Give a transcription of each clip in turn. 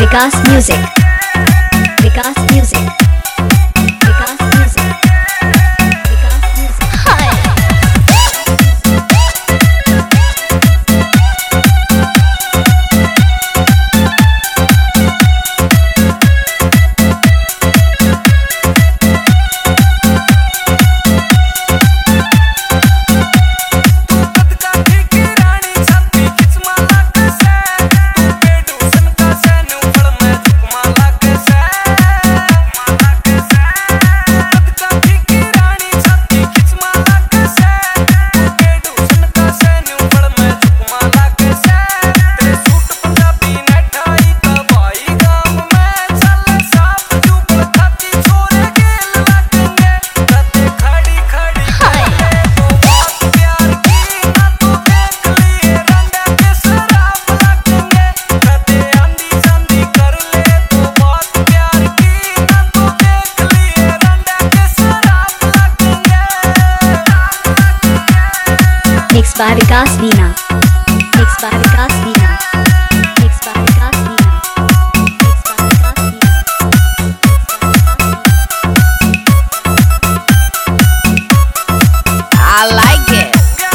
Vikas music, Vikas music, Vikas music, Vikas music. Hi Mixed by Vikas Veena, mixed by Vikas Veena, mixed by Vikas Veena, mixed by Vikas Veena। I like it।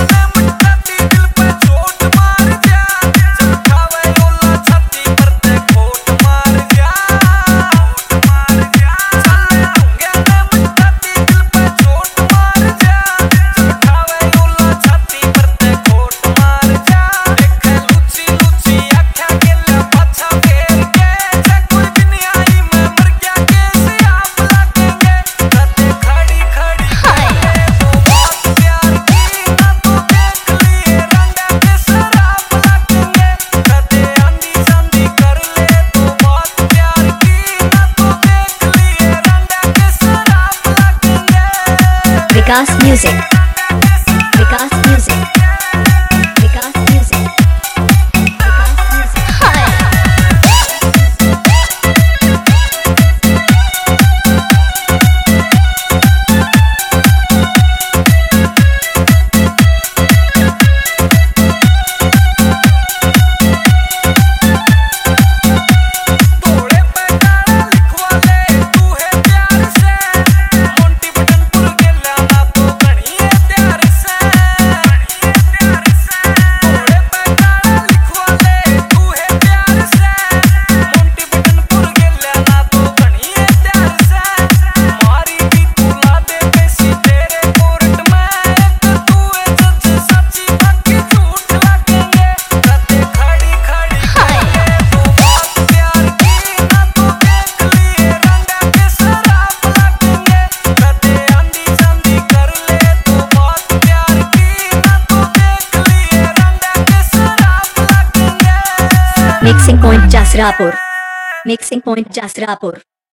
Vikas music, Vikas music, Vikas music, Vikas music. Hi Mixing Point Jasrapur, Mixing Point Jasrapur।